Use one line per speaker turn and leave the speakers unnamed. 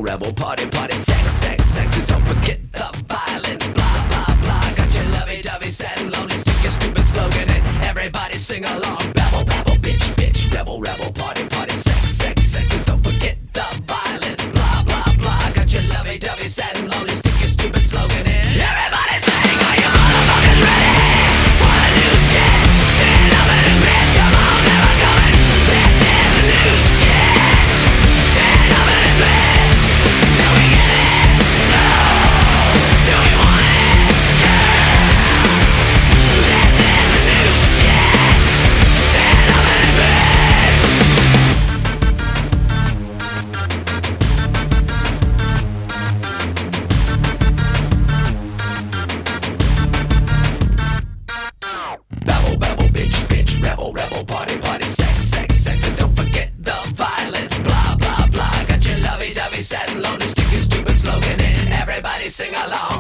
rebel, party, party, sex, sex, sex, and don't forget the violence, blah, blah, blah. Got your lovey-dovey, sad and lonely, stick your stupid slogan and everybody sing along. Babble, babble, bitch, bitch, rebel, rebel, party, party, sex, sex, sex, and don't forget the violence, blah, blah, blah. Got your lovey-dovey, sad and lonely, stick your stupid slogan in everybody sing, are you motherfuckers ready? For a new shit, stand up and admit, come on, never coming, this is a new shit. Stand up and admit, do we get it? No, do we want it? This is a new shit. Stand up and admit. Babble, babble, bitch, bitch, rebel, rebel, party, party, sex, sex, sex, and don't forget the violence, blah, blah, blah. Got your lovey-dovey, sad and lonely, stick your stupid slogan in, everybody sing along.